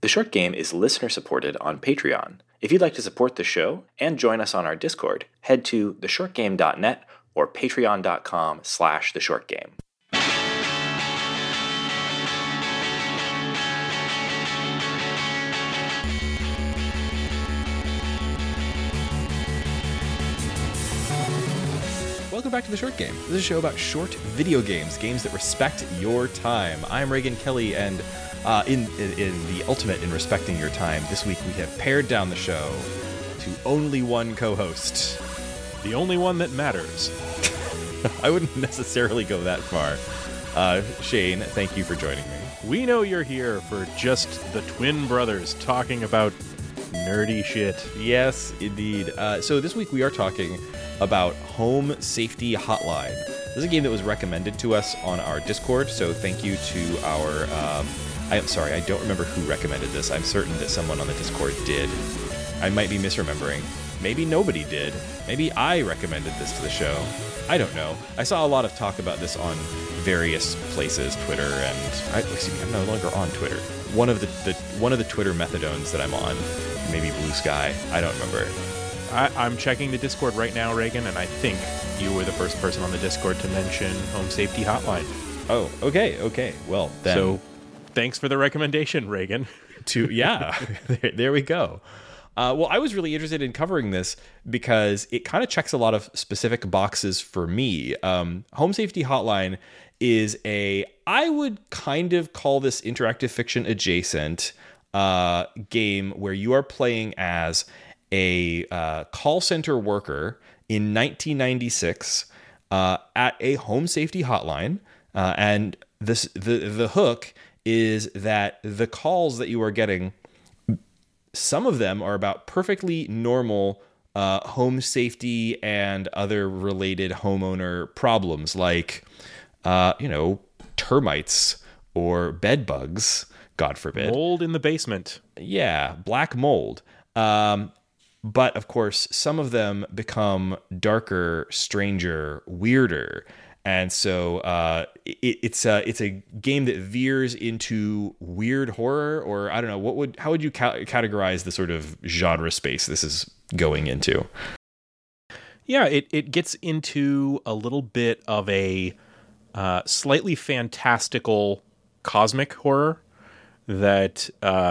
The Short Game is listener-supported on Patreon. If you'd like to support the show and join us on our Discord, head to theshortgame.net or patreon.com/theshortgame. Welcome back to The Short Game. This is a show about short video games, games that respect your time. I'm Reagan Kelly, and in the ultimate in respecting your time, this week we have pared down the show to only one co-host. The only one that matters. I wouldn't necessarily go that far. Shane, thank you for joining me. We know you're here for just the twin brothers talking about nerdy shit. Yes, indeed. So this week we are talking about Home Safety Hotline. This is a game that was recommended to us on our Discord, so thank you to our... I'm sorry, I don't remember who recommended this. I'm certain that someone on the Discord did. I might be misremembering. Maybe nobody did. Maybe I recommended this to the show. I don't know. I saw a lot of talk about this on various places, Twitter, and... I'm no longer on Twitter. One of the Twitter methadones that I'm on, maybe Blue Sky, I don't remember. I'm checking the Discord right now, Reagan, and I think you were the first person on the Discord to mention Home Safety Hotline. Oh, okay. Well, then... So, thanks for the recommendation, Reagan. There we go. Well, I was really interested in covering this because it kind of checks a lot of specific boxes for me. Home Safety Hotline is I would kind of call this interactive fiction adjacent game where you are playing as a call center worker in 1996 at a home safety hotline, and the hook is that the calls that you are getting, some of them are about perfectly normal home safety and other related homeowner problems, like termites or bed bugs, God forbid. Mold in the basement. Yeah, black mold. But of course, some of them become darker, stranger, weirder. And so it's a game that veers into weird horror, or I don't know, how would you categorize the sort of genre space this is going into? Yeah, it gets into a little bit of a slightly fantastical cosmic horror that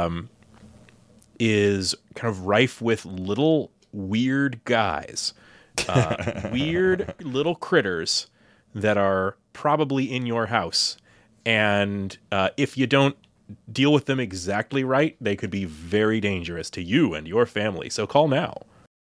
is kind of rife with little weird guys, weird little critters that are probably in your house. And if you don't deal with them exactly right, they could be very dangerous to you and your family. So call now.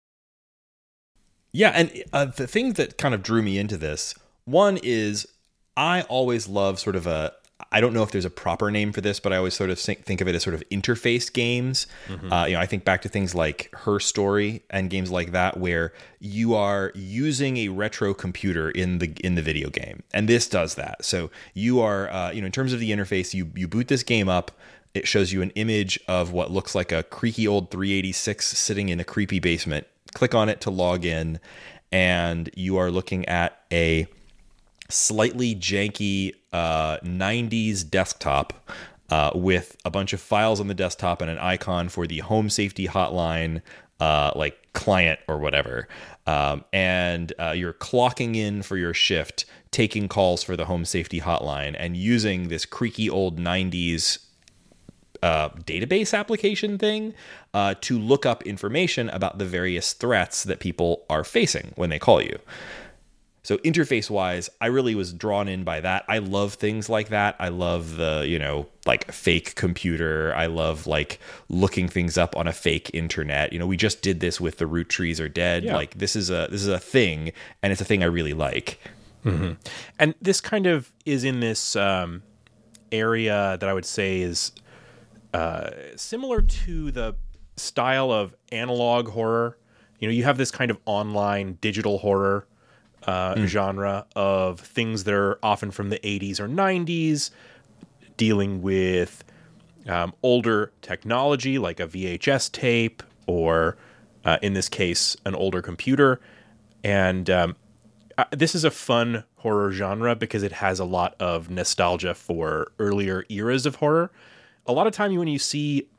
Yeah, and the thing that kind of drew me into this, one is I always love sort of I don't know if there's a proper name for this, but I always sort of think of it as sort of interface games. Mm-hmm. I think back to things like Her Story and games like that, where you are using a retro computer in the video game, and this does that. So you are, in terms of the interface, you boot this game up. It shows you an image of what looks like a creaky old 386 sitting in a creepy basement. Click on it to log in, and you are looking at a slightly janky 90s desktop with a bunch of files on the desktop and an icon for the Home Safety Hotline like client or whatever. And you're clocking in for your shift, taking calls for the Home Safety Hotline, and using this creaky old 90s database application thing to look up information about the various threats that people are facing when they call you. So interface-wise, I really was drawn in by that. I love things like that. I love the, like fake computer. I love like looking things up on a fake internet. We just did this with The Root Trees Are Dead. Yeah. Like this is a thing, and it's a thing I really like. Mm-hmm. And this kind of is in this area that I would say is similar to the style of analog horror. You have this kind of online digital horror genre of things that are often from the 80s or 90s, dealing with older technology like a VHS tape or, in this case, an older computer. And this is a fun horror genre because it has a lot of nostalgia for earlier eras of horror. A lot of time when you see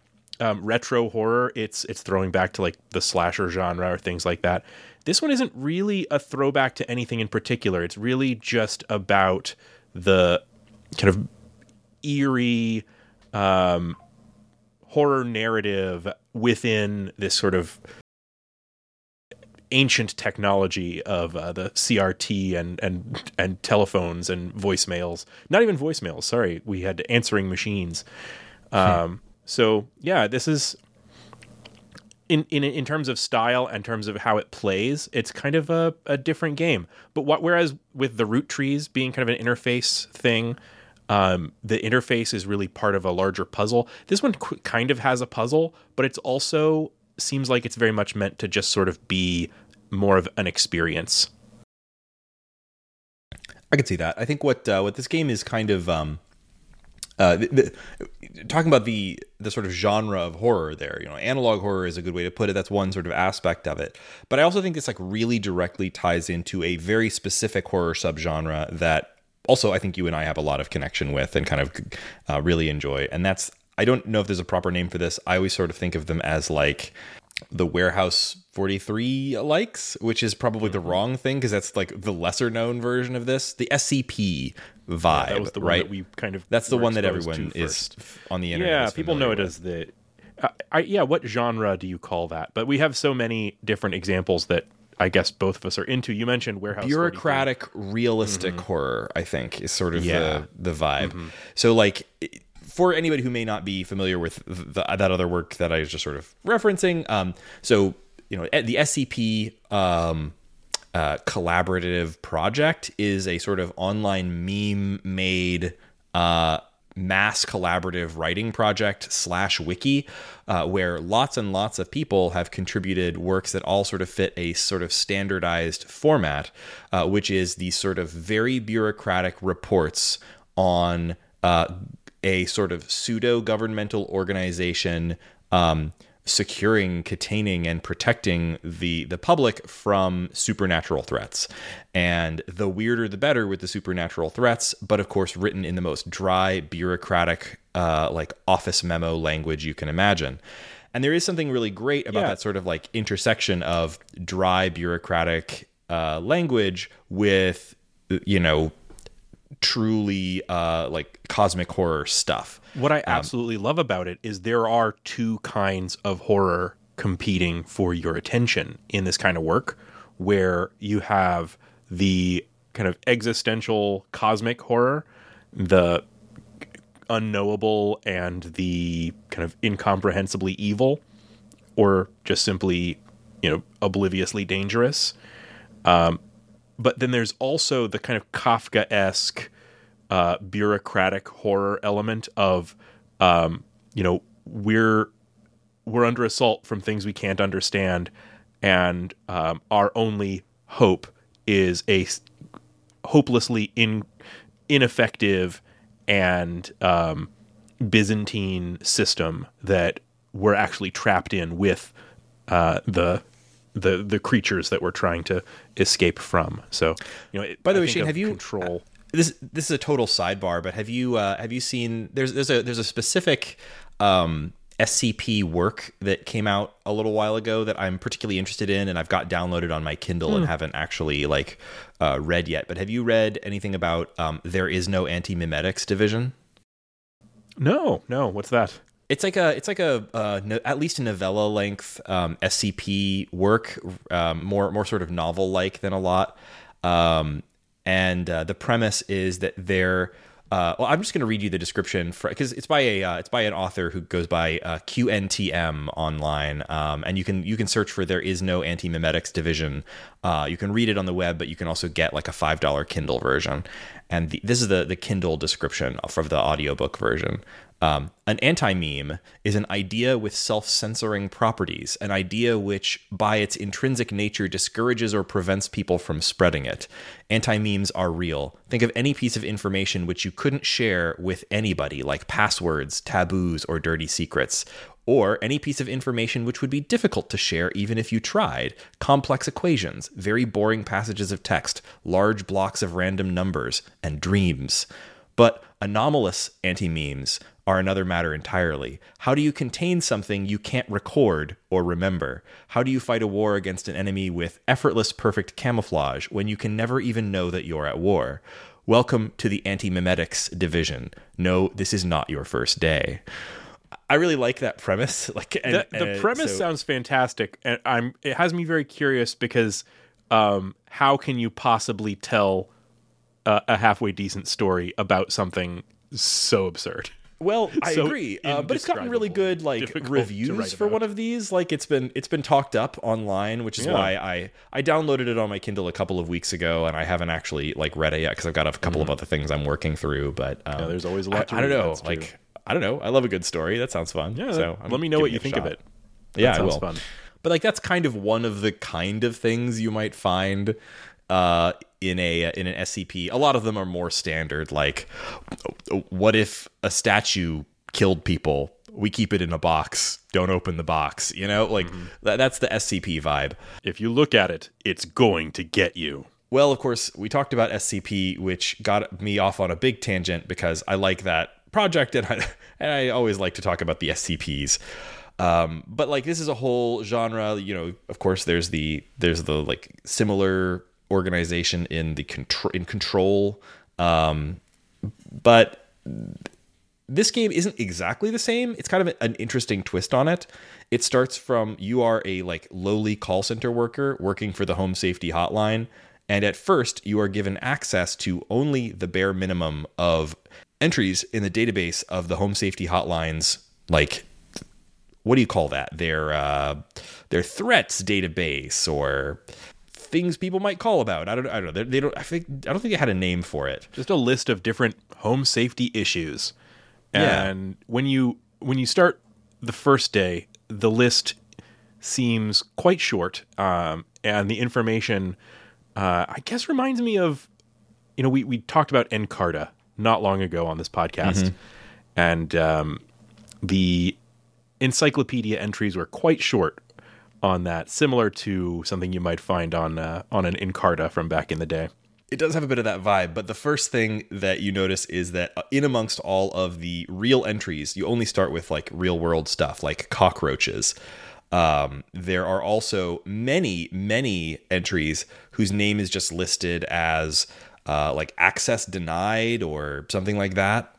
retro horror, it's throwing back to like the slasher genre or things like that. This one isn't really a throwback to anything in particular. It's really just about the kind of eerie horror narrative within this sort of ancient technology of the CRT and telephones and voicemails. Not even voicemails. Sorry, we had answering machines. So yeah, this is in terms of style and terms of how it plays, it's kind of a different game. But whereas with the root trees being kind of an interface thing, the interface is really part of a larger puzzle. This one kind of has a puzzle, but it's also seems like it's very much meant to just sort of be more of an experience. I could see that. I think what this game is kind of talking about the sort of genre of horror there, analog horror is a good way to put it. That's one sort of aspect of it. But I also think this like really directly ties into a very specific horror subgenre that also I think you and I have a lot of connection with and kind of really enjoy. And that's, I don't know if there's a proper name for this. I always sort of think of them as like the Warehouse 43 likes, which is probably the wrong thing because that's like the lesser known version of this. The SCP vibe, that was the one right? that we kind of that's the one that everyone is on the internet. Yeah, people know it as the. What genre do you call that? But we have so many different examples that I guess both of us are into. You mentioned Warehouse. Bureaucratic, 43. realistic horror, I think, is sort of the vibe. So like, for anybody who may not be familiar with that other work that I was just sort of referencing, so the SCP collaborative project is a sort of online meme made mass collaborative writing project / wiki where lots and lots of people have contributed works that all sort of fit a sort of standardized format, which is these sort of very bureaucratic reports on a sort of pseudo-governmental organization securing, containing, and protecting the public from supernatural threats. And the weirder the better with the supernatural threats, but of course written in the most dry, bureaucratic, like office memo language you can imagine. And there is something really great about that sort of like intersection of dry, bureaucratic language with, truly like cosmic horror stuff. What I absolutely love about it is there are two kinds of horror competing for your attention in this kind of work, where you have the kind of existential cosmic horror, the unknowable and the kind of incomprehensibly evil, or just simply, obliviously dangerous. But then there's also the kind of Kafka-esque bureaucratic horror element of, we're under assault from things we can't understand, and our only hope is a hopelessly ineffective and Byzantine system that we're actually trapped in with the creatures that we're trying to escape from. So, by the way, Shane, have you control? This is a total sidebar, but have you seen? There's a specific SCP work that came out a little while ago that I'm particularly interested in, and I've got downloaded on my Kindle and haven't actually read yet. But have you read anything about There Is No Anti-Memetics Division? No. What's that? It's like a at least a novella length SCP work, more sort of novel like than a lot. And the premise is that they're I'm just going to read you the description because it's by an author who goes by QNTM online, and you can search for There Is No Anti-Memetics Division. You can read it on the web, but you can also get like a $5 Kindle version. And this is the Kindle description for the audiobook version. An anti-meme is an idea with self-censoring properties, an idea which, by its intrinsic nature, discourages or prevents people from spreading it. Anti-memes are real. Think of any piece of information which you couldn't share with anybody, like passwords, taboos, or dirty secrets. Or any piece of information which would be difficult to share even if you tried. Complex equations, very boring passages of text, large blocks of random numbers, and dreams. But anomalous anti-memes are another matter entirely. How do you contain something you can't record or remember? How do you fight a war against an enemy with effortless perfect camouflage when you can never even know that you're at war? Welcome to the anti-memetics division. No, this is not your first day. I really like that premise. The premise sounds fantastic, and it has me very curious because how can you possibly tell a halfway decent story about something so absurd? Well, I agree, but it's gotten really good reviews for one of these. It's been talked up online, which is why I downloaded it on my Kindle a couple of weeks ago, and I haven't actually read it yet because I've got a couple of other things I'm working through. But there's always a lot to read. I don't know. I love a good story. That sounds fun. Yeah, so let me know what you think of it. Yeah, I will. Fun. But that's kind of one of the kind of things you might find in an SCP. A lot of them are more standard, like what if a statue killed people? We keep it in a box. Don't open the box. That's the SCP vibe. If you look at it, it's going to get you. Well, of course, we talked about SCP, which got me off on a big tangent because I like that project, and I always like to talk about the SCPs. But this is a whole genre. Of course, there's the similar organization in Control, but this game isn't exactly the same. It's kind of an interesting twist on it. It starts from you are a lowly call center worker working for the Home Safety Hotline, and at first you are given access to only the bare minimum of entries in the database of the Home Safety Hotline's what do you call that? Their threats database or things people might call about. I don't know. They don't. I don't think they had a name for it. Just a list of different home safety issues. And when you start the first day, the list seems quite short, and the information, I guess, reminds me of, we talked about Encarta not long ago on this podcast, and the encyclopedia entries were quite short on that, similar to something you might find on an Encarta from back in the day. It does have a bit of that vibe, but the first thing that you notice is that in amongst all of the real entries, you only start with real world stuff like cockroaches. There are also many, many entries whose name is just listed as access denied or something like that,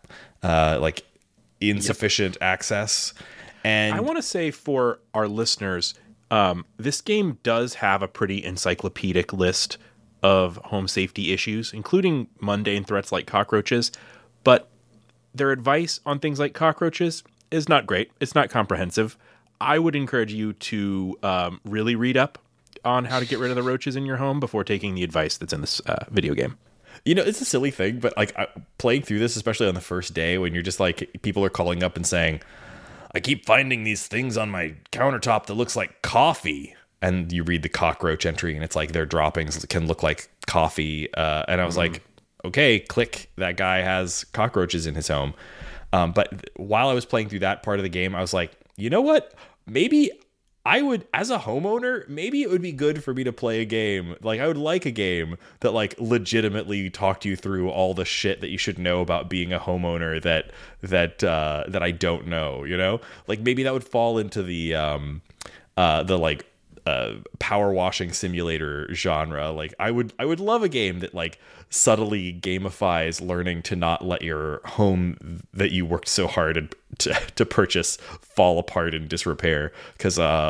insufficient access. And I want to say for our listeners, this game does have a pretty encyclopedic list of home safety issues, including mundane threats like cockroaches, but their advice on things like cockroaches is not great. It's not comprehensive. I would encourage you to really read up on how to get rid of the roaches in your home before taking the advice that's in this video game. It's a silly thing, but playing through this, especially on the first day when you're just people are calling up and saying, I keep finding these things on my countertop that looks like coffee. And you read the cockroach entry and it's their droppings can look like coffee. And I was okay, click, that guy has cockroaches in his home. But while I was playing through that part of the game, I was like, you know what? Maybe I would, as a homeowner, maybe it would be good for me to play a game. I would like a game that legitimately talked you through all the shit that you should know about being a homeowner that I don't know, maybe that would fall into the power washing simulator genre. I would love a game that subtly gamifies learning to not let your home that you worked so hard to purchase fall apart in disrepair. Because I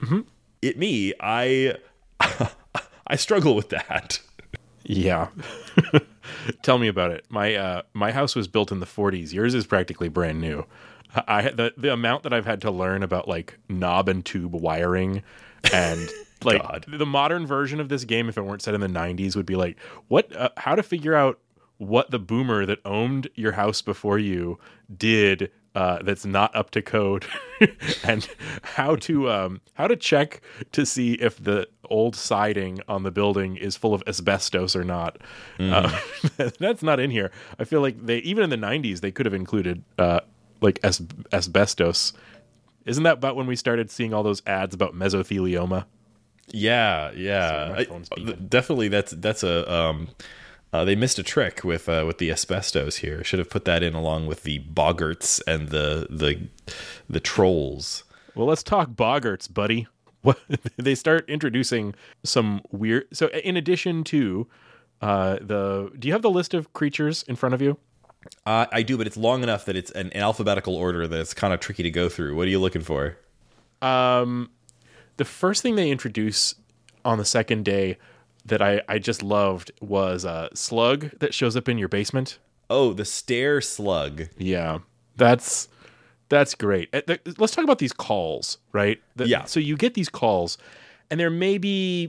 struggle with that. Yeah. Tell me about it. My house was built in the 40s. Yours is practically brand new. The amount that I've had to learn about knob and tube wiring and the modern version of this game, if it weren't set in the 90s, would be how to figure out what the boomer that owned your house before you did that's not up to code, and how to check to see if the old siding on the building is full of asbestos or not. That's not in here. I feel like they, even in the 90s, they could have included asbestos. Isn't that about when we started seeing all those ads about mesothelioma? Yeah. Definitely that's They missed a trick with the asbestos here. Should have put that in along with the boggarts and the trolls. Well, let's talk boggarts, buddy. What they start introducing some weird. So, in addition to do you have the list of creatures in front of you? I do, but it's long enough that it's an alphabetical order that it's kind of tricky to go through. What are you looking for? The first thing they introduce on the second day that I just loved was a slug that shows up in your basement. Oh, the stair slug. Yeah, that's great. Let's talk about these calls, right? Yeah. So you get these calls, and there may be,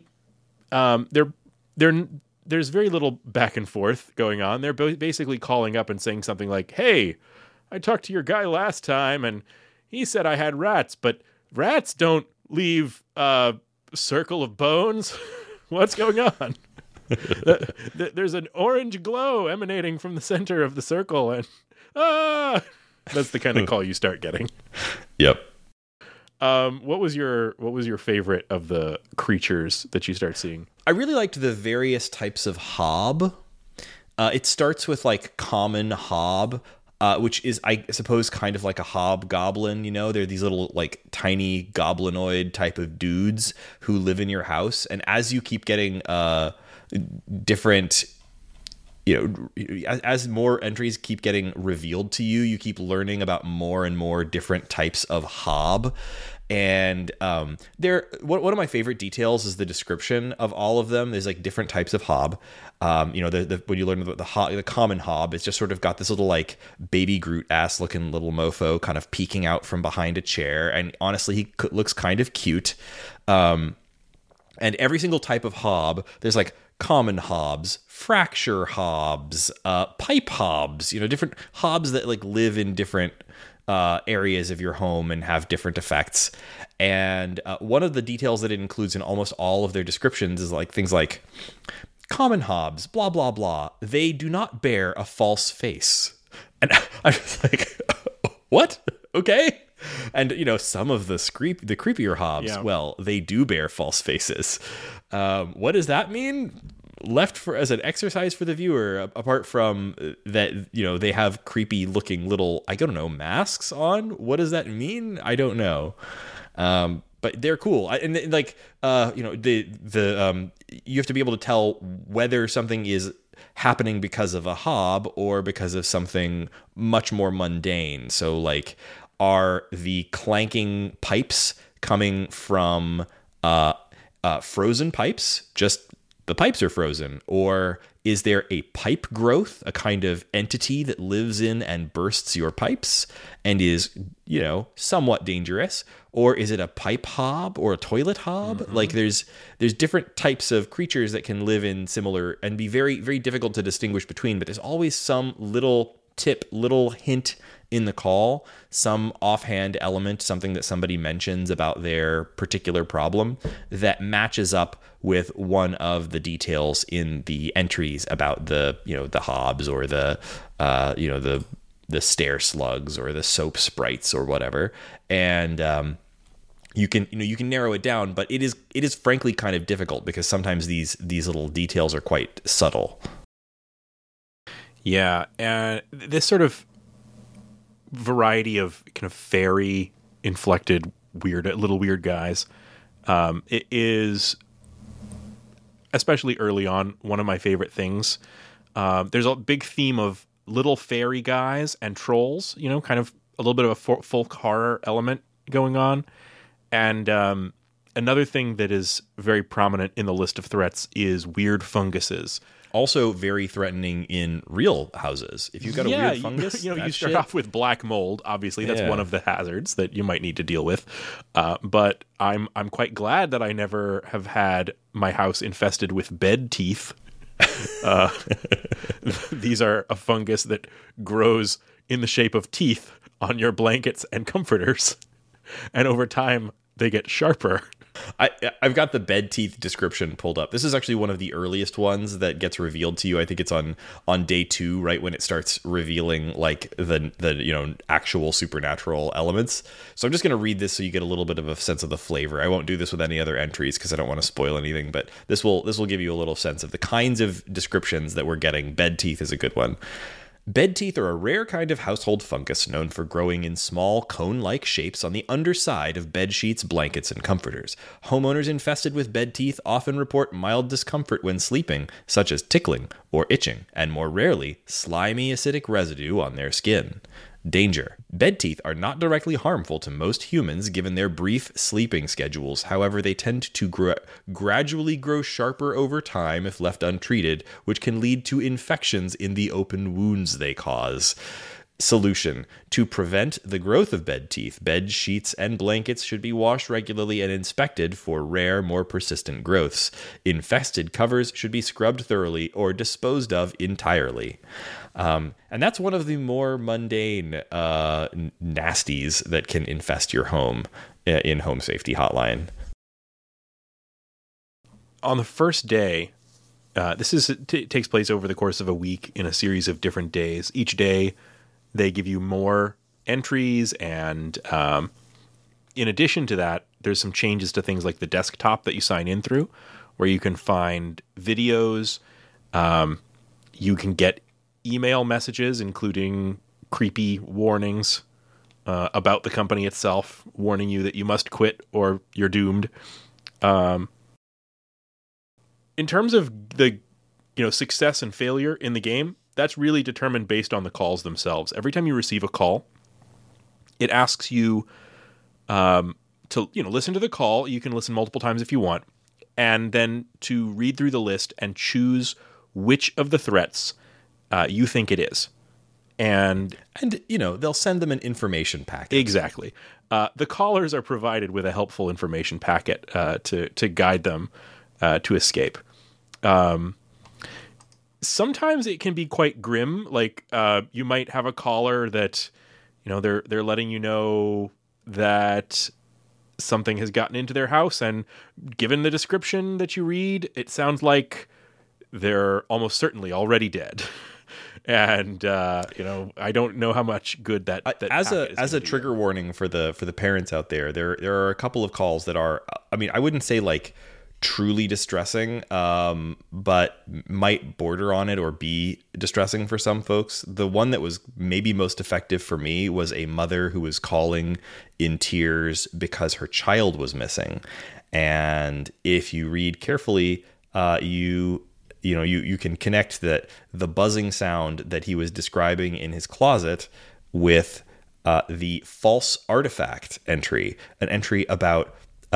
there's very little back and forth going on. They're basically calling up and saying something like, "Hey, I talked to your guy last time, and he said I had rats, but rats don't leave a circle of bones." What's going on? There's an orange glow emanating from the center of the circle, and that's the kind of call you start getting. Yep. What was your favorite of the creatures that you start seeing? I really liked the various types of hob. It starts with like common hob, which is, I suppose, kind of like a hobgoblin. You know, they're these little like tiny goblinoid type of dudes who live in your house. And as you keep getting different, as more entries keep getting revealed to you, you keep learning about more and more different types of hob. And one of my favorite details is the description of all of them. There's like different types of hob. When you learn about the common hob, it's just sort of got this little like baby Groot ass looking little mofo kind of peeking out from behind a chair, and honestly, he looks kind of cute. And every single type of hob, there's like common hobs, fracture hobs, pipe hobs. Different hobs that like live in different areas of your home and have different effects. And one of the details that it includes in almost all of their descriptions is like things like common hobs, blah, blah, blah. They do not bear a false face. And I was like, what? Okay. And, some of the creepier hobs, yeah. Well, they do bear false faces. What does that mean? Left as an exercise for the viewer, apart from that, they have creepy looking little, I don't know, masks on. What does that mean? I don't know. But they're cool. You have to be able to tell whether something is happening because of a hob or because of something much more mundane. So like, are the clanking pipes coming from frozen pipes? Just the pipes are frozen? Or is there a pipe growth, a kind of entity that lives in and bursts your pipes and is, somewhat dangerous? Or is it a pipe hob or a toilet hob? Mm-hmm. Like there's different types of creatures that can live in similar and be very, very difficult to distinguish between, but there's always some little tip, little hint in the call, some offhand element, something that somebody mentions about their particular problem that matches up with one of the details in the entries about the hobs or the stair slugs or the soap sprites or whatever. And you can narrow it down, but it is frankly kind of difficult because sometimes these little details are quite subtle. Yeah, and this sort of variety of kind of fairy inflected little weird guys, it is, especially early on, one of my favorite things. There's a big theme of little fairy guys and trolls, kind of a little bit of a folk horror element going on. And another thing that is very prominent in the list of threats is weird funguses. Also very threatening in real houses. If you've got a weird fungus, you start off with black mold. Obviously, that's one of the hazards that you might need to deal with. But I'm quite glad that I never have had my house infested with bed teeth. These are a fungus that grows in the shape of teeth on your blankets and comforters, and over time they get sharper. I've got the bed teeth description pulled up. This is actually one of the earliest ones that gets revealed to you. I think it's on day 2, right when it starts revealing like the actual supernatural elements. So I'm just going to read this so you get a little bit of a sense of the flavor. I won't do this with any other entries because I don't want to spoil anything, but this will give you a little sense of the kinds of descriptions that we're getting. Bed teeth is a good one. Bed teeth are a rare kind of household fungus known for growing in small, cone-like shapes on the underside of bed sheets, blankets, and comforters. Homeowners infested with bed teeth often report mild discomfort when sleeping, such as tickling or itching, and more rarely, slimy acidic residue on their skin. Danger. Bed teeth are not directly harmful to most humans given their brief sleeping schedules. However, they tend to gradually grow sharper over time if left untreated, which can lead to infections in the open wounds they cause. Solution. To prevent the growth of bed teeth, bed sheets and blankets should be washed regularly and inspected for rare, more persistent growths. Infested covers should be scrubbed thoroughly or disposed of entirely. And that's one of the more mundane nasties that can infest your home in Home Safety Hotline. On the first day, this takes place over the course of a week in a series of different days. Each day, they give you more entries, and in addition to that, there's some changes to things like the desktop that you sign in through, where you can find videos. You can get email messages, including creepy warnings about the company itself, warning you that you must quit or you're doomed. In terms of the success and failure in the game, that's really determined based on the calls themselves. Every time you receive a call, it asks you to listen to the call. You can listen multiple times if you want, and then to read through the list and choose which of the threats you think it is. And they'll send them an information packet. Exactly. The callers are provided with a helpful information packet to guide them to escape. Sometimes it can be quite grim. Like you might have a caller that, they're letting you know that something has gotten into their house, and given the description that you read, it sounds like they're almost certainly already dead. And I don't know how much good that as a trigger warning for the parents out there. There are a couple of calls that are, I wouldn't say like truly distressing, but might border on it or be distressing for some folks. The one that was maybe most effective for me was a mother who was calling in tears because her child was missing. And if you read carefully, you can connect that the buzzing sound that he was describing in his closet with the false artifact entry, an entry about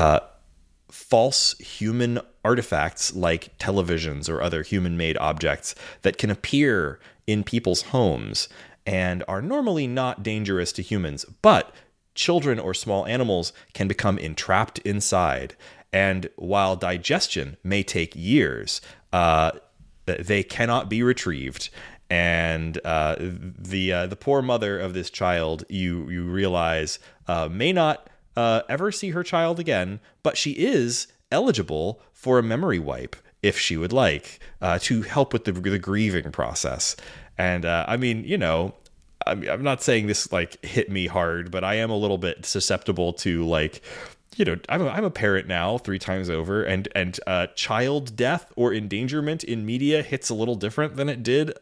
false human artifacts like televisions or other human-made objects that can appear in people's homes and are normally not dangerous to humans, but children or small animals can become entrapped inside. And while digestion may take years, they cannot be retrieved. And the poor mother of this child, you realize, may not ever see her child again, but she is eligible for a memory wipe if she would like, to help with the grieving process. And I'm not saying this like hit me hard, but I am a little bit susceptible to like, I'm a parent now 3 times over, and child death or endangerment in media hits a little different than it did,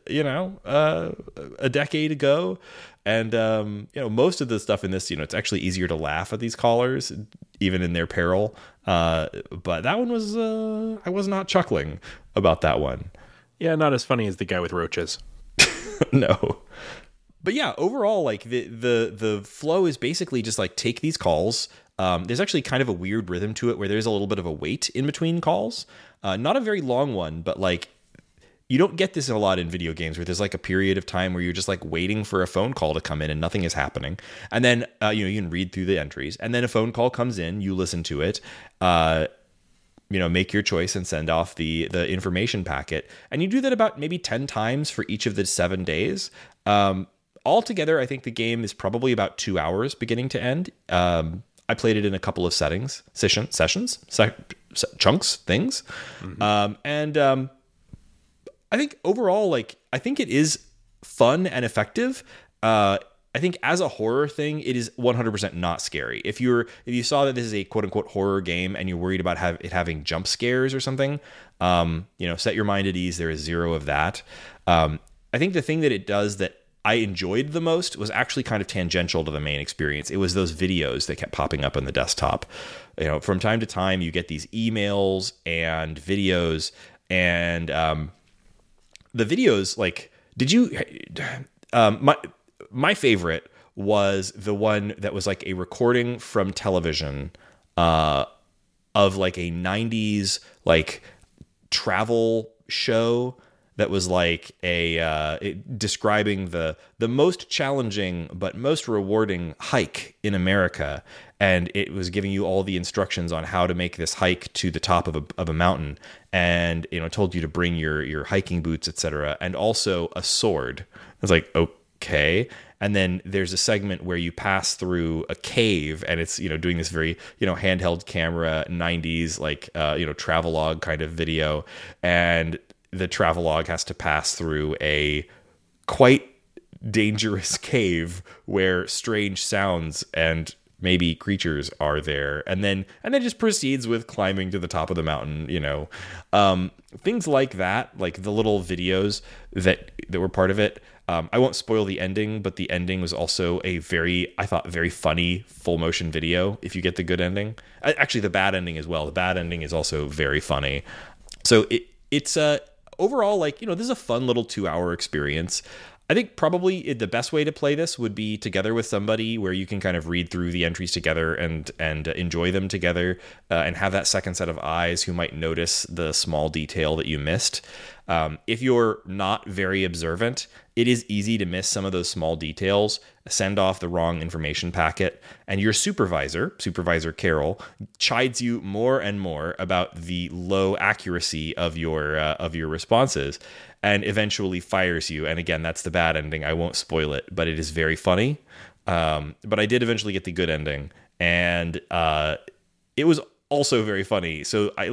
a decade ago. And, most of the stuff in this, it's actually easier to laugh at these callers, even in their peril. But that one was, I was not chuckling about that one. Yeah, not as funny as the guy with roaches. No. But yeah, overall, like the flow is basically just like take these calls. There's actually kind of a weird rhythm to it where there's a little bit of a wait in between calls. Not a very long one, but like you don't get this a lot in video games where there's like a period of time where you're just like waiting for a phone call to come in and nothing is happening. And then, you can read through the entries, and then a phone call comes in, you listen to it, make your choice and send off the information packet. And you do that about maybe 10 times for each of the 7 days. Altogether, I think the game is probably about 2 hours beginning to end. I played it in a couple of chunks, things. I think overall, like, I think it is fun and effective. I think as a horror thing, it is 100% not scary. If you saw that this is a quote unquote horror game and you're worried about it having jump scares or something, set your mind at ease. There is zero of that. I think the thing that it does that I enjoyed the most was actually kind of tangential to the main experience. It was those videos that kept popping up on the desktop. From time to time, you get these emails and videos, and the videos, like, did you? My favorite was the one that was like a recording from television of like a 90s like travel show that was like describing the most challenging but most rewarding hike in America, and it was giving you all the instructions on how to make this hike to the top of a mountain, and told you to bring your hiking boots, etc., and also a sword. I was like, okay. And then there's a segment where you pass through a cave, and it's doing this very handheld camera 90s like travelogue kind of video, and the travelogue has to pass through a quite dangerous cave where strange sounds and maybe creatures are there, and then just proceeds with climbing to the top of the mountain. Things like that, like the little videos that were part of it. I won't spoil the ending, but the ending was also I thought very funny full motion video. If you get the good ending, actually the bad ending as well. The bad ending is also very funny. So it's overall, like, this is a fun little 2-hour experience. I think probably the best way to play this would be together with somebody, where you can kind of read through the entries together and enjoy them together, and have that second set of eyes who might notice the small detail that you missed. If you're not very observant, it is easy to miss some of those small details, send off the wrong information packet, and your supervisor Carol, chides you more and more about the low accuracy of your responses, and eventually fires you. And again, that's the bad ending. I won't spoil it, but it is very funny. But I did eventually get the good ending, and it was also very funny. So I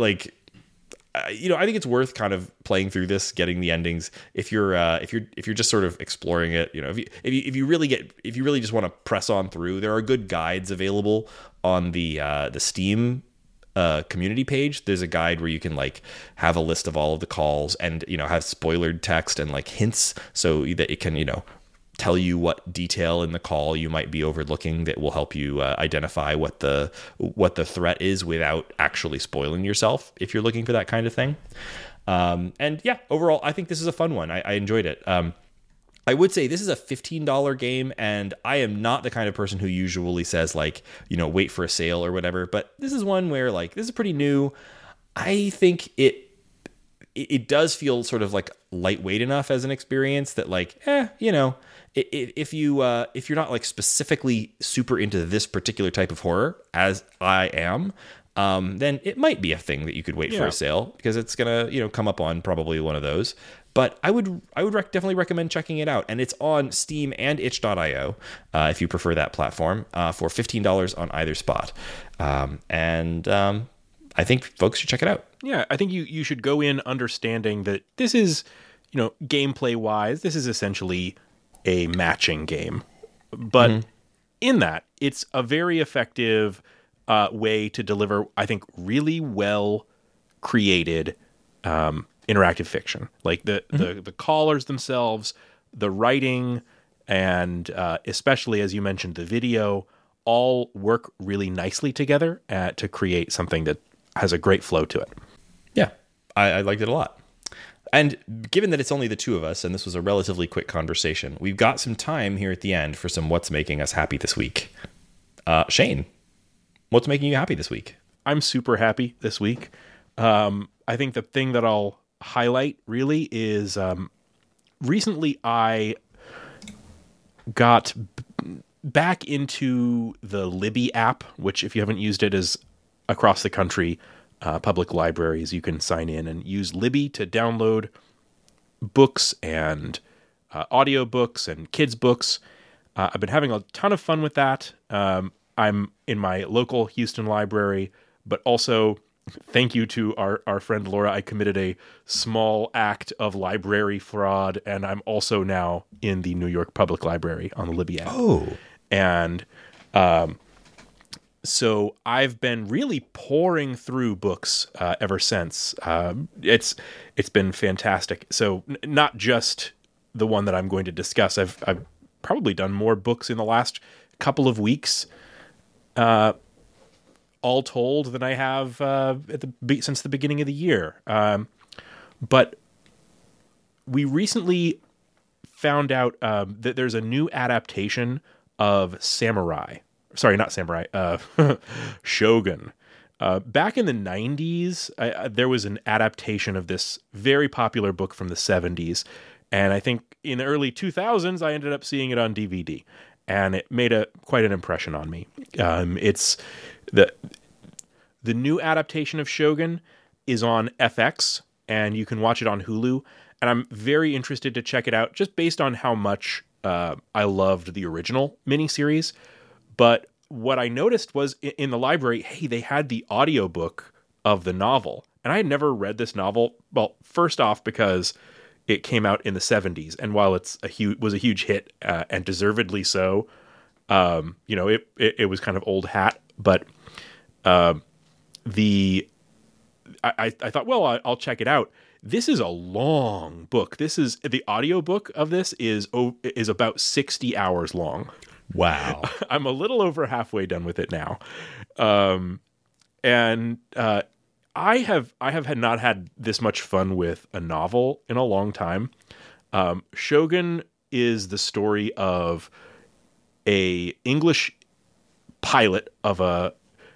think it's worth kind of playing through this, getting the endings. If you're just sort of exploring it, if you really just want to press on through, there are good guides available on the Steam community page. There's a guide where you can like have a list of all of the calls and have spoilered text and like hints, so that it can tell you what detail in the call you might be overlooking that will help you identify what the threat is without actually spoiling yourself, if you're looking for that kind of thing. And yeah, overall, I think this is a fun one. I enjoyed it. I would say this is a $15 game, and I am not the kind of person who usually says like, wait for a sale or whatever, but this is one where like, this is pretty new. I think it does feel sort of like lightweight enough as an experience that like, if you're not like specifically super into this particular type of horror, as I am, then it might be a thing that you could wait for a sale, because it's gonna come up on probably one of those. But I would definitely recommend checking it out, and it's on Steam and itch.io if you prefer that platform, for $15 on either spot. I think folks should check it out. Yeah, I think you should go in understanding that this is, gameplay wise, this is essentially a matching game. But in that, it's a very effective way to deliver, I think, really well created interactive fiction. Like the callers themselves, the writing, and especially, as you mentioned, the video, all work really nicely together to create something that has a great flow to it. Yeah, I liked it a lot. And given that it's only the two of us, and this was a relatively quick conversation, we've got some time here at the end for some What's Making Us Happy This Week. Shane, what's making you happy this week? I'm super happy this week. I think the thing that I'll highlight really is recently I got back into the Libby app, which, if you haven't used it, is across the country. Public libraries, you can sign in and use Libby to download books and audio books and kids books. I've been having a ton of fun with that. I'm in my local Houston library, but also thank you to our friend Laura. I committed a small act of library fraud, and I'm also now in the New York Public Library on the Libby app. Oh. And so I've been really pouring through books ever since. It's been fantastic. So not just the one that I'm going to discuss. I've probably done more books in the last couple of weeks, all told, than I have since the beginning of the year. But we recently found out that there's a new adaptation of Shogun. Back in the 90s, there was an adaptation of this very popular book from the 70s. And I think in the early 2000s, I ended up seeing it on DVD. And it made quite an impression on me. It's the new adaptation of Shogun is on FX, and you can watch it on Hulu. And I'm very interested to check it out, just based on how much I loved the original miniseries. But what I noticed was in the library, hey, they had the audiobook of the novel. And I had never read this novel. Well, first off, because it came out in the 70s, and while was a huge hit, and deservedly so, it was kind of old hat. But I thought, well, I'll check it out. This is a long book. The audiobook of this is about 60 hours long. Wow. I'm a little over halfway done with it now. I have not had this much fun with a novel in a long time. Shogun is the story of a English pilot of a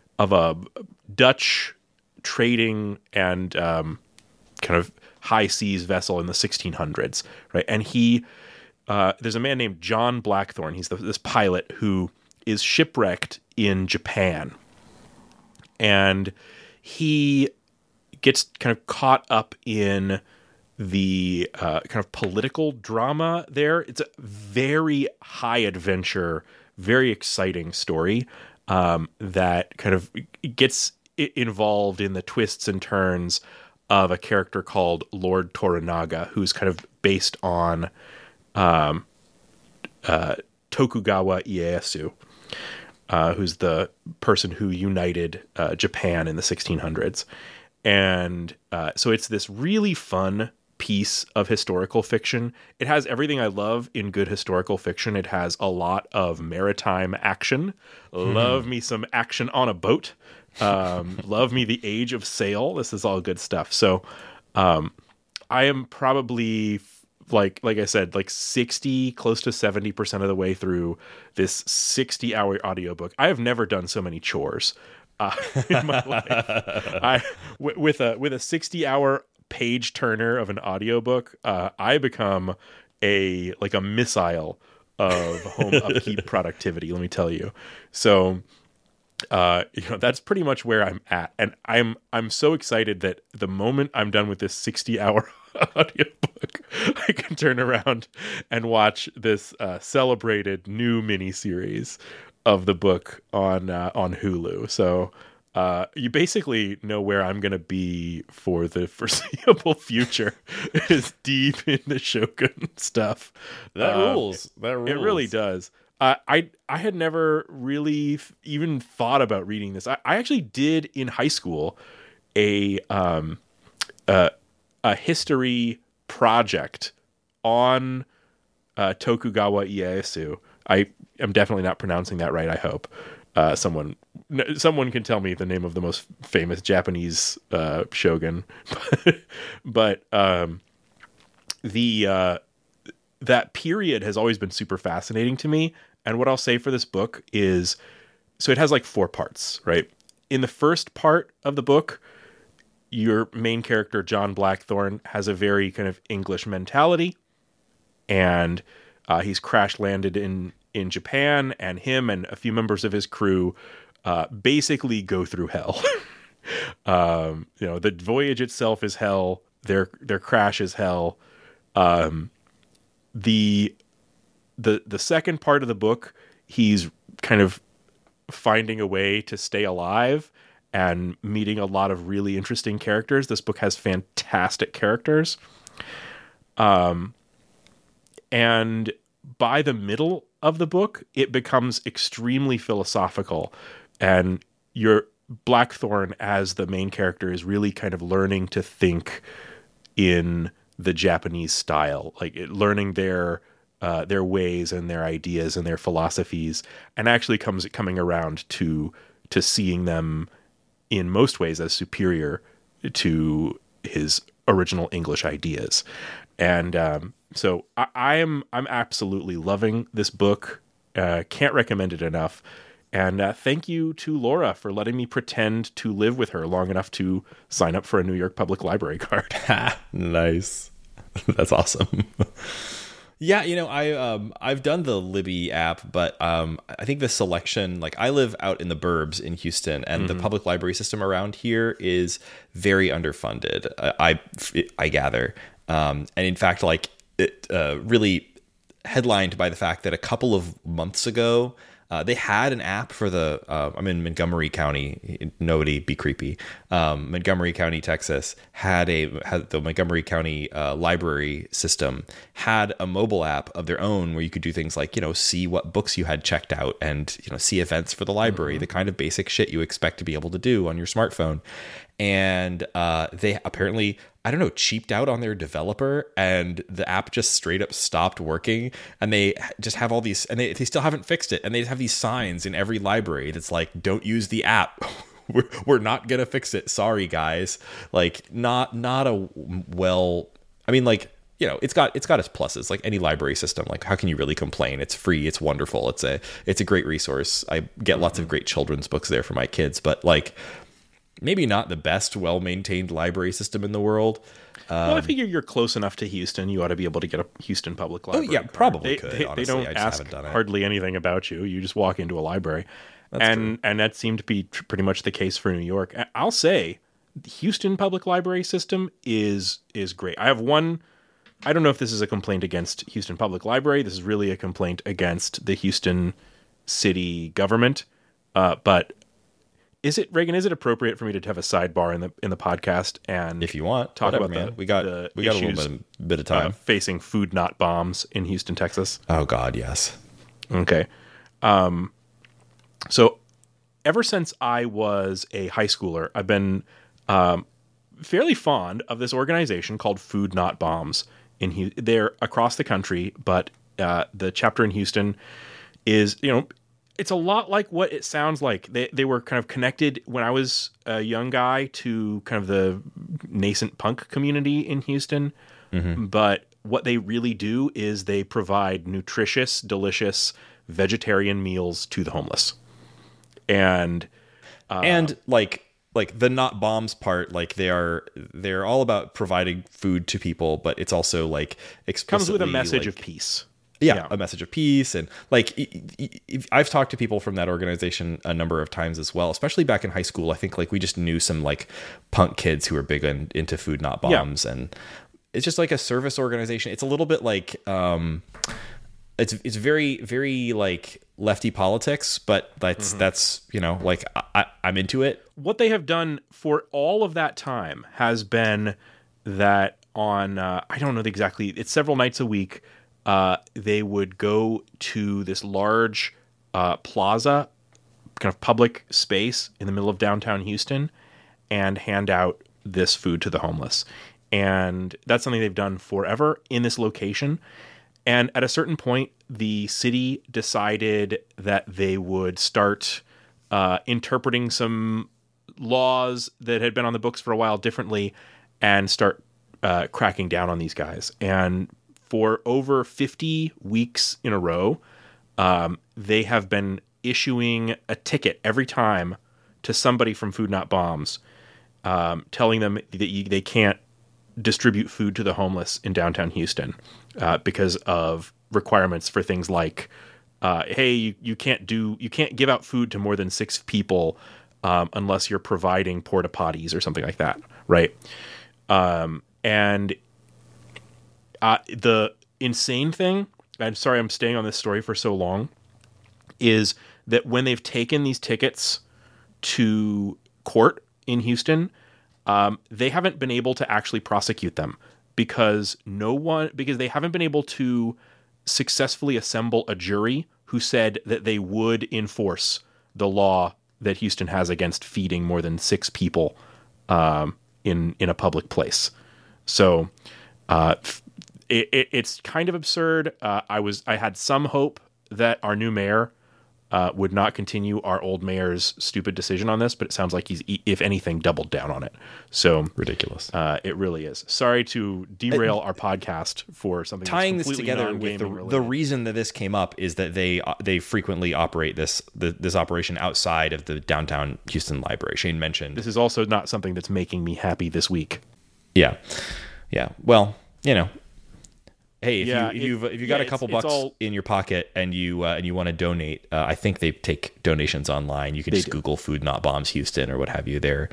Dutch trading and kind of high seas vessel in the 1600s, right? And there's a man named John Blackthorne. He's this pilot who is shipwrecked in Japan, and he gets kind of caught up in the kind of political drama there. It's a very high adventure, very exciting story that kind of gets involved in the twists and turns of a character called Lord Toranaga, who's kind of based on Tokugawa Ieyasu, who's the person who united Japan in the 1600s. And so it's this really fun piece of historical fiction. It has everything I love in good historical fiction. It has a lot of maritime action. Love me some action on a boat. Love me the age of sail. This is all good stuff. So I am probably, like I said, like 60, close to 70% of the way through this 60-hour audiobook. I have never done so many chores in my life. With a 60-hour page turner of an audiobook, I become a missile of home upkeep productivity, let me tell you. So that's pretty much where I'm at, and I'm so excited that the moment I'm done with this 60-hour audiobook, I can turn around and watch this celebrated new miniseries of the book on Hulu. So you basically know where I'm going to be for the foreseeable future. Is deep in the Shogun stuff. That rules. That rules. It really does. I had never really even thought about reading this. I actually did in high school a history project on Tokugawa Ieyasu. I am definitely not pronouncing that right, I hope. Someone can tell me the name of the most famous Japanese shogun. But that period has always been super fascinating to me. And what I'll say for this book is, so it has like 4 parts, right? In the first part of the book, your main character, John Blackthorne, has a very kind of English mentality. And he's crash landed in Japan, and him and a few members of his crew basically go through hell. The voyage itself is hell. Their crash is hell. The second part of the book, he's kind of finding a way to stay alive and meeting a lot of really interesting characters. This book has fantastic characters. And by the middle of the book, it becomes extremely philosophical, and your Blackthorn as the main character is really kind of learning to think in the Japanese style, like learning their ways and their ideas and their philosophies, and actually coming around to seeing them in most ways as superior to his original English ideas. And so I'm absolutely loving this book. Can't recommend it enough. And thank you to Laura for letting me pretend to live with her long enough to sign up for a New York Public Library card. Nice. That's awesome. Yeah, I've done the Libby app, but I think the selection, like I live out in the burbs in Houston, and the public library system around here is very underfunded. I gather, and in fact, like it really headlined by the fact that a couple of months ago, they had an app for the, I'm in Montgomery County, nobody be creepy. Montgomery County, Texas had the Montgomery County library system had a mobile app of their own where you could do things like, see what books you had checked out and, see events for the library, the kind of basic shit you expect to be able to do on your smartphone. And they apparently, I don't know, cheaped out on their developer, and the app just straight up stopped working. And they just have all these, and they still haven't fixed it. And they have these signs in every library that's like, don't use the app. We're not going to fix it. Sorry, guys. Like not a well, I mean, like, it's got its pluses, like any library system. Like, how can you really complain? It's free. It's wonderful. It's a great resource. I get lots of great children's books there for my kids, but like, maybe not the best well-maintained library system in the world. Well, I figure you're close enough to Houston. You ought to be able to get a Houston Public Library. Oh, yeah, probably could, They honestly. don't ask hardly anything about you. You just walk into a library. And that seemed to be pretty much the case for New York. I'll say the Houston Public Library system is great. I have one, I don't know if this is a complaint against Houston Public Library. This is really a complaint against the Houston city government. But is it, Reagan, is it appropriate for me to have a sidebar in the podcast and if you want, talk whatever, about man. We got a little bit of time facing food not bombs in Houston, Texas? Oh God, yes. Okay. So ever since I was a high schooler, I've been fairly fond of this organization called Food Not Bombs. They're across the country, but the chapter in Houston is, it's a lot like what it sounds like. They were kind of connected when I was a young guy to kind of the nascent punk community in Houston. Mm-hmm. But what they really do is they provide nutritious, delicious vegetarian meals to the homeless. And like the not bombs part, like they're all about providing food to people, but it's also like explicitly comes with a message of peace. Yeah, a message of peace. And like, I've talked to people from that organization a number of times as well, especially back in high school. I think like we just knew some like punk kids who were big into Food Not Bombs. Yeah. And it's just like a service organization. It's a little bit like, it's very, very like lefty politics, but that's, like I'm into it. What they have done for all of that time has been that on, I don't know exactly, it's several nights a week, they would go to this large plaza, kind of public space in the middle of downtown Houston, and hand out this food to the homeless. And that's something they've done forever in this location. And at a certain point, the city decided that they would start interpreting some laws that had been on the books for a while differently and start cracking down on these guys. And for over 50 weeks in a row, they have been issuing a ticket every time to somebody from Food Not Bombs, telling them that they can't distribute food to the homeless in downtown Houston because of requirements for things like, hey, you can't give out food to more than 6 people unless you're providing porta potties or something like that, right? And the insane thing, I'm sorry I'm staying on this story for so long, is that when they've taken these tickets to court in Houston, they haven't been able to actually prosecute them because they haven't been able to successfully assemble a jury who said that they would enforce the law that Houston has against feeding more than 6 people in a public place. So it's kind of absurd. I had some hope that our new mayor would not continue our old mayor's stupid decision on this, but it sounds like he's, if anything, doubled down on it. So ridiculous. It really is. Sorry to derail our podcast for something tying that's this together with the reason that this came up is that they frequently operate this operation outside of the downtown Houston library. Shane mentioned this is also not something that's making me happy this week. Yeah. Well, hey, if you got a couple bucks in your pocket and you want to donate, I think they take donations online. You can just Google "Food Not Bombs Houston" or what have you. They're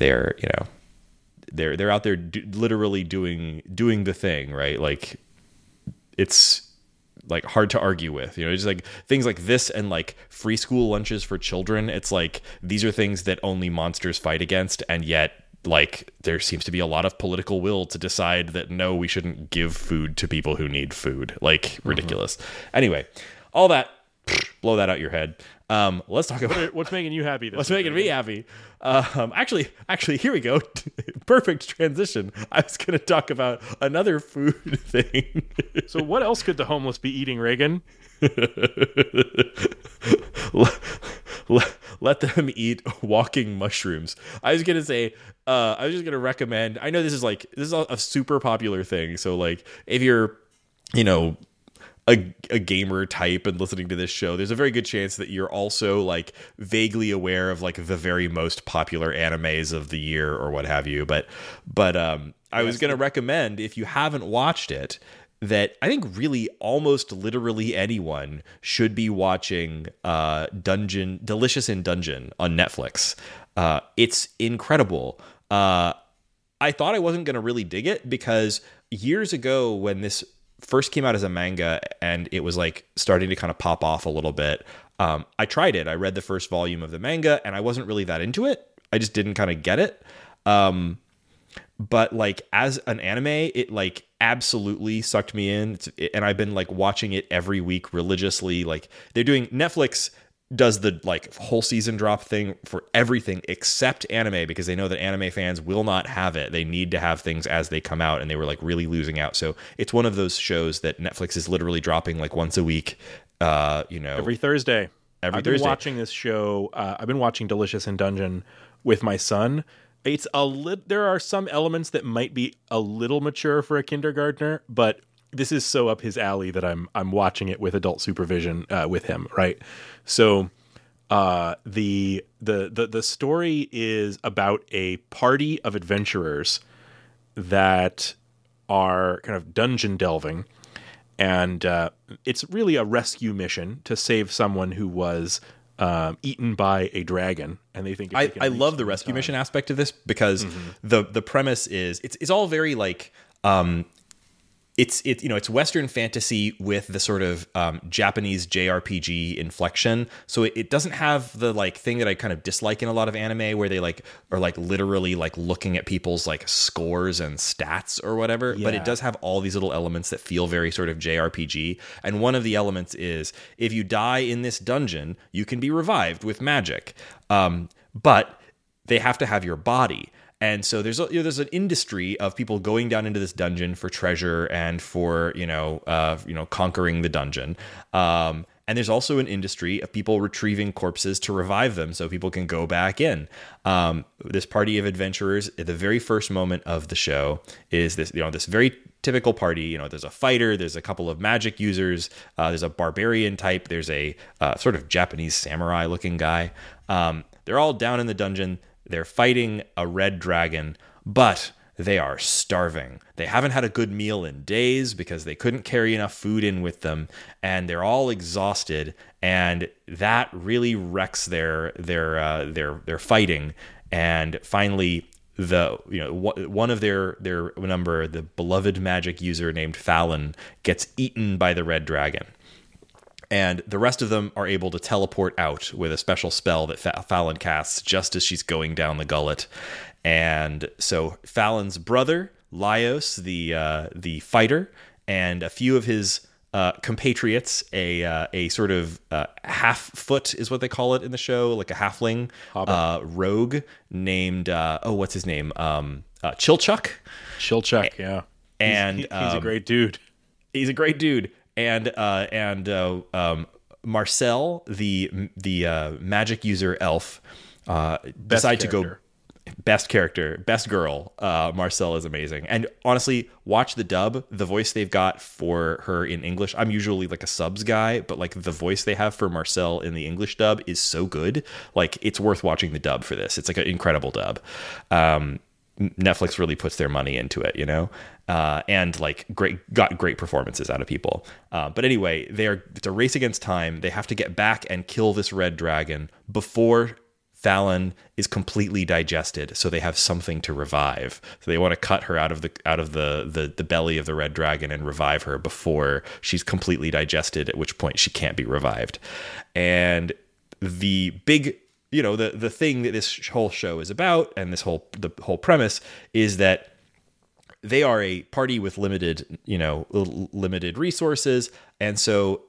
out there literally doing the thing, right? Like it's like hard to argue with, just like things like this and like free school lunches for children. It's like these are things that only monsters fight against, and yet like there seems to be a lot of political will to decide that no, we shouldn't give food to people who need food. Like ridiculous. Anyway, all that, blow that out your head. Let's talk about what's making you happy. What's making me happy? Actually, here we go. Perfect transition. I was going to talk about another food thing. So what else could the homeless be eating, Reagan? Let them eat walking mushrooms. I was gonna say, I was just gonna recommend. I know this is a super popular thing. So like, if you're, a gamer type and listening to this show, there's a very good chance that you're also like vaguely aware of like the very most popular animes of the year or what have you. But I was gonna recommend, if you haven't watched it, that I think really almost literally anyone should be watching Delicious in Dungeon on Netflix. It's incredible. I thought I wasn't going to really dig it because years ago when this first came out as a manga and it was like starting to kind of pop off a little bit, I tried it. I read the first volume of the manga and I wasn't really that into it. I just didn't kind of get it. But like as an anime, it like absolutely sucked me in, and I've been like watching it every week religiously. Like Netflix does the like whole season drop thing for everything except anime, because they know that anime fans will not have it. They need to have things as they come out, and they were like really losing out. So it's one of those shows that Netflix is literally dropping like once a week. Every Thursday. I've been watching this show. I've been watching Delicious in Dungeon with my son. It's there are some elements that might be a little mature for a kindergartner, but this is so up his alley that I'm watching it with adult supervision with him, right? So the story is about a party of adventurers that are kind of dungeon delving, and it's really a rescue mission to save someone who was eaten by a dragon, and they think I love the rescue mission aspect of this because the premise is it's all very like it's Western fantasy with the sort of Japanese JRPG inflection. So it doesn't have the like thing that I kind of dislike in a lot of anime where they like are like literally like looking at people's like scores and stats or whatever. Yeah. But it does have all these little elements that feel very sort of JRPG. And one of the elements is if you die in this dungeon, you can be revived with magic. But they have to have your body. And so there's an industry of people going down into this dungeon for treasure and for conquering the dungeon. And there's also an industry of people retrieving corpses to revive them so people can go back in. This party of adventurers at the very first moment of the show is this very typical party. There's a fighter, there's a couple of magic users, there's a barbarian type, there's a sort of Japanese samurai looking guy. They're all down in the dungeon. They're fighting a red dragon, but they are starving. They haven't had a good meal in days because they couldn't carry enough food in with them, and they're all exhausted, and that really wrecks their fighting. And finally, one of their number, the beloved magic user named Fallon, gets eaten by the red dragon. And the rest of them are able to teleport out with a special spell that Fallon casts just as she's going down the gullet. And so Fallon's brother, Laios, the fighter, and a few of his compatriots, a sort of half foot is what they call it in the show, like a halfling rogue named what's his name? Chilchuck. Chilchuck, yeah. And he's a great dude. He's a great dude. And Marcel, the magic user elf, decide to go best character, best girl. Marcel is amazing. And honestly, watch the dub. The voice they've got for her in English. I'm usually like a subs guy, but like the voice they have for Marcel in the English dub is so good. Like it's worth watching the dub for this. It's like an incredible dub. Netflix really puts their money into it, you know, and like got great performances out of people. But anyway, it's a race against time. They have to get back and kill this red dragon before Fallon is completely digested, so they have something to revive. So they want to cut her out of the belly of the red dragon and revive her before she's completely digested, at which point she can't be revived. And the big, you know, the thing that this whole show is about, and the whole premise is that they are a party with limited resources, and so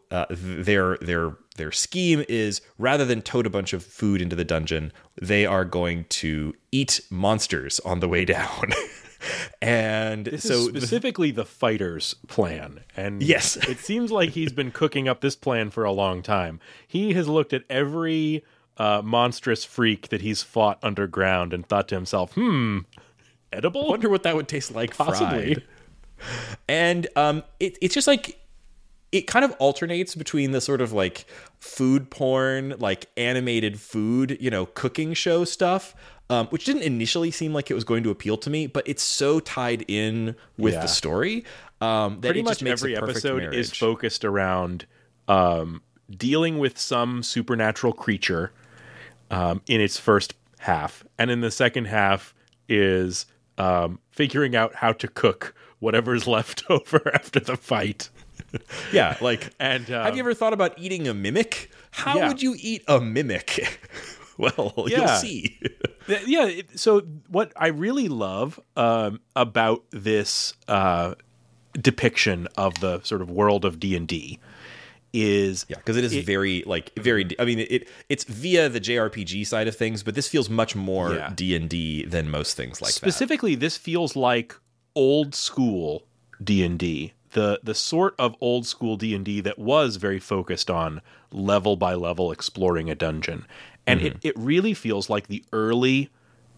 their scheme is, rather than tote a bunch of food into the dungeon, they are going to eat monsters on the way down. And this so is specifically the fighter's plan. And yes, it seems like he's been cooking up this plan for a long time. He has looked at every monstrous freak that he's fought underground and thought to himself, edible? I wonder what that would taste like Possibly. fried. And it's just like, it kind of alternates between the sort of like food porn, like animated food, you know, cooking show stuff, which didn't initially seem like it was going to appeal to me, but it's so tied in with the story that pretty it much just makes every a perfect episode marriage. is focused around dealing with some supernatural creature in its first half, and in the second half is figuring out how to cook whatever's left over after the fight. Yeah, like, and have you ever thought about eating a mimic? How would you eat a mimic? Well, you'll see. So what I really love about this depiction of the sort of world of D&D is... Yeah, because it is very... I mean, it's via the JRPG side of things, but this feels much more D&D than most things like that. Specifically, this feels like old school D&D. The sort of old school D&D that was very focused on level by level exploring a dungeon. And it really feels like the early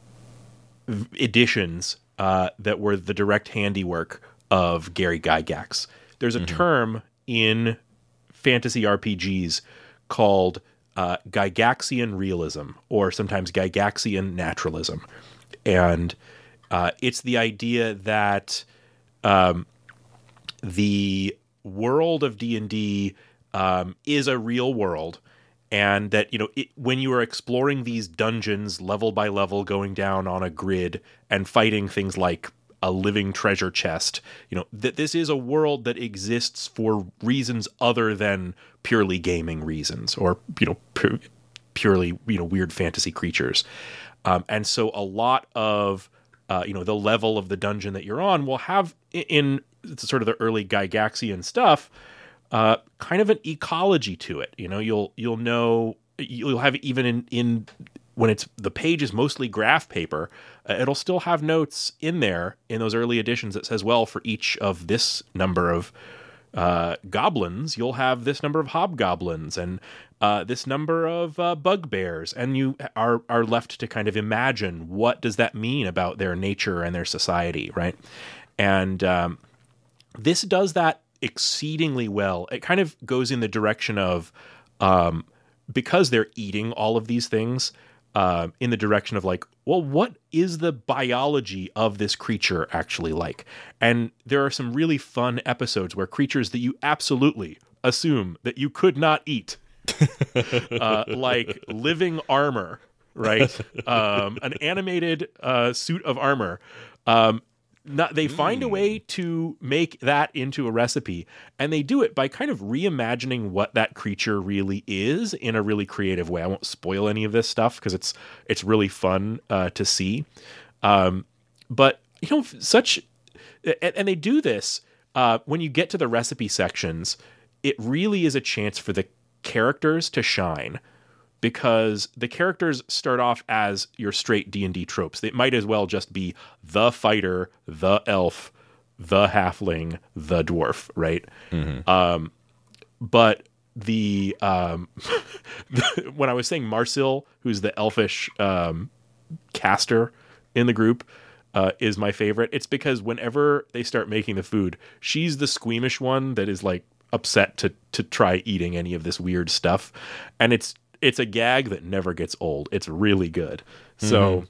editions that were the direct handiwork of Gary Gygax. There's a term in fantasy RPGs called Gygaxian realism, or sometimes Gygaxian naturalism. And it's the idea that the world of D&D is a real world, and that, you know, when you are exploring these dungeons level by level, going down on a grid and fighting things like a living treasure chest, you know, that this is a world that exists for reasons other than purely gaming reasons, or, you know, purely, you know, weird fantasy creatures. And so a lot of the level of the dungeon that you're on will have, in sort of the early Gygaxian stuff, kind of an ecology to it. You know, you'll have, even in when the page is mostly graph paper, it'll still have notes in there in those early editions that says, well, for each of this number of goblins, you'll have this number of hobgoblins and this number of bugbears, and you are left to kind of imagine, what does that mean about their nature and their society, right? And this does that exceedingly well. It kind of goes in the direction of, because they're eating all of these things, in the direction of like, well, what is the biology of this creature actually like? And there are some really fun episodes where creatures that you absolutely assume that you could not eat, like living armor, right? An animated suit of armor, They find a way to make that into a recipe, and they do it by kind of reimagining what that creature really is in a really creative way. I won't spoil any of this stuff because it's really fun to see. But and they do this when you get to the recipe sections. It really is a chance for the characters to shine, because the characters start off as your straight D&D tropes. It might as well just be the fighter, the elf, the halfling, the dwarf, right? Mm-hmm. But when I was saying Marcil, who's the elfish caster in the group, is my favorite, it's because whenever they start making the food, she's the squeamish one that is like upset to try eating any of this weird stuff. And it's a gag that never gets old. It's really good. So,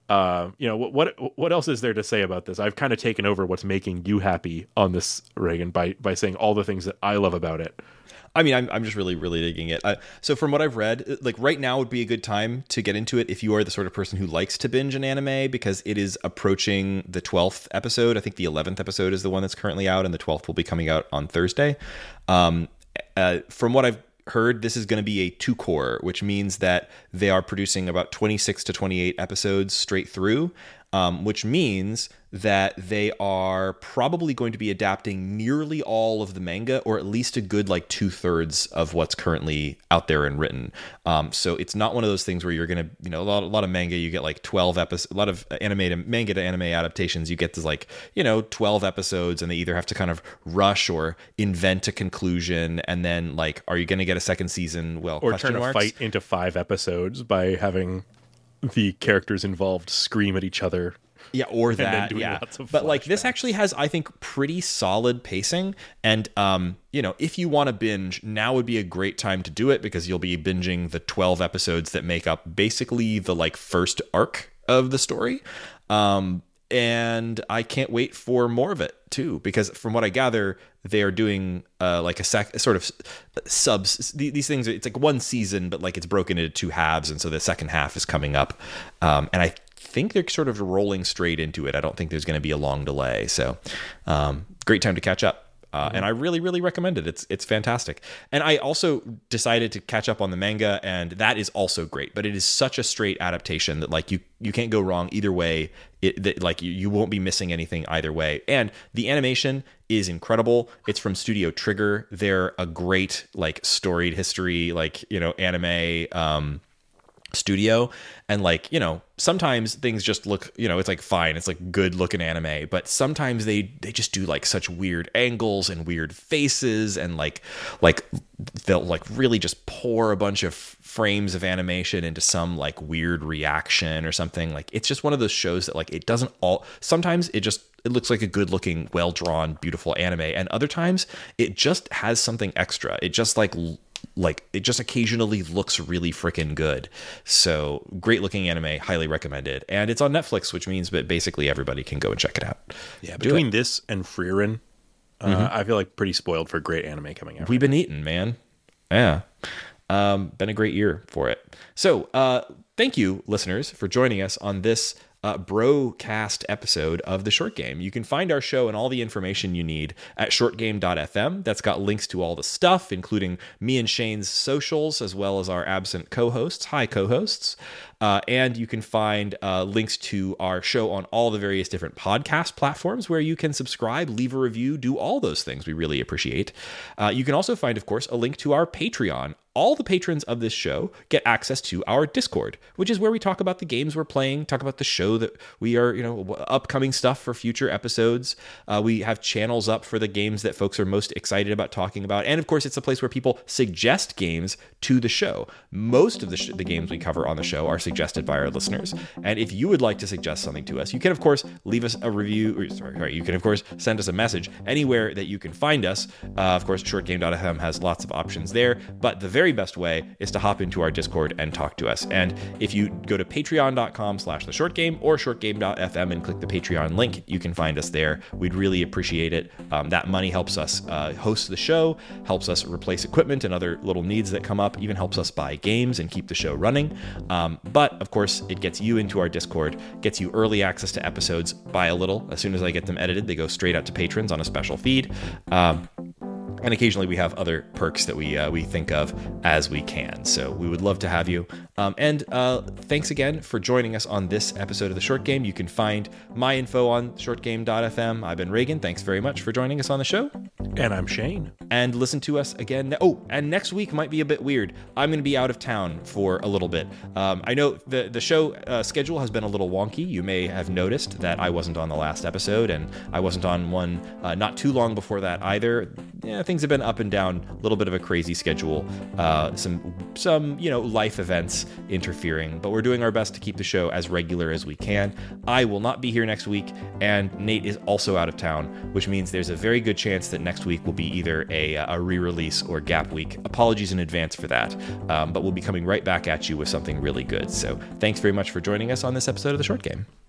what else is there to say about this? I've kind of taken over what's making you happy on this, Reagan, by saying all the things that I love about it. I mean, I'm just really, really digging it. So from what I've read, like right now would be a good time to get into it if you are the sort of person who likes to binge an anime, because it is approaching the 12th episode. I think the 11th episode is the one that's currently out, and the 12th will be coming out on Thursday. From what I've heard, this is going to be a 2-core, which means that they are producing about 26 to 28 episodes straight through, which means that they are probably going to be adapting nearly all of the manga, or at least a good like 2/3 of what's currently out there and written. So it's not one of those things where you're going to, a lot of manga, you get like 12 episodes, a lot of manga to anime adaptations, you get this like, 12 episodes, and they either have to kind of rush or invent a conclusion. And then like, are you going to get a second season? Well, or turn a fight into 5 episodes by having the characters involved scream at each other. Yeah, or that, yeah. But like this actually has, I think, pretty solid pacing. And, if you want to binge, now would be a great time to do it, because you'll be binging the 12 episodes that make up basically the like first arc of the story. And I can't wait for more of it too, because from what I gather, they are doing like a sort of subs. These things, it's like one season, but like it's broken into 2 halves, and so the second half is coming up. And I think they're sort of rolling straight into it. I don't think there's going to be a long delay. So great time to catch up. And I really, really recommend it. It's fantastic. And I also decided to catch up on the manga, and that is also great. But it is such a straight adaptation that like you can't go wrong either way. You won't be missing anything either way. And the animation is incredible. It's from Studio Trigger. They're a great like storied history anime studio. And like, sometimes things just look, it's like fine, it's like good looking anime, but sometimes they just do like such weird angles and weird faces, and like they'll like really just pour a bunch of frames of animation into some like weird reaction or something. Like it's just one of those shows that like it doesn't all, sometimes it looks like a good looking, well drawn, beautiful anime, and other times it just has something extra. It just like it just occasionally looks really freaking good. So great looking anime, highly recommended. And it's on Netflix, which means that basically everybody can go and check it out. Yeah, between this and Frieren, I feel like pretty spoiled for great anime coming out. We've been eating, man. Yeah. Been a great year for it. So thank you, listeners, for joining us on this Brocast episode of The Short Game. You can find our show and all the information you need at shortgame.fm. That's got links to all the stuff, including me and Shane's socials, as well as our absent co-hosts. Hi, co-hosts. And you can find links to our show on all the various different podcast platforms where you can subscribe, leave a review, do all those things we really appreciate. You can also find, of course, a link to our Patreon. All the patrons of this show get access to our Discord, which is where we talk about the games we're playing, talk about the show that we are, upcoming stuff for future episodes. We have channels up for the games that folks are most excited about talking about. And of course, it's a place where people suggest games to the show. Most of the games we cover on the show are suggested by our listeners. And if you would like to suggest something to us, you can, of course, leave us a review. You can, of course, send us a message anywhere that you can find us. Of course, shortgame.fm has lots of options there, but the very best way is to hop into our Discord and talk to us. And if you go to patreon.com/theshortgame or shortgame.fm and click the Patreon link, you can find us there. We'd really appreciate it. That money helps us host the show, helps us replace equipment and other little needs that come up, even helps us buy games and keep the show running. But But of course, it gets you into our Discord, gets you early access to episodes by a little. As soon as I get them edited, they go straight out to patrons on a special feed. And occasionally we have other perks that we think of as we can. So we would love to have you. And thanks again for joining us on this episode of The Short Game. You can find my info on shortgame.fm. I've been Reagan. Thanks very much for joining us on the show. And I'm Shane. And listen to us again. Oh, and next week might be a bit weird. I'm going to be out of town for a little bit. I know the show schedule has been a little wonky. You may have noticed that I wasn't on the last episode, and I wasn't on one not too long before that either. Yeah, things have been up and down, a little bit of a crazy schedule, some life events interfering, but we're doing our best to keep the show as regular as we can. I will not be here next week, and Nate is also out of town, which means there's a very good chance that next week will be either a re-release or gap week. Apologies in advance for that, but we'll be coming right back at you with something really good. So thanks very much for joining us on this episode of The Short Game.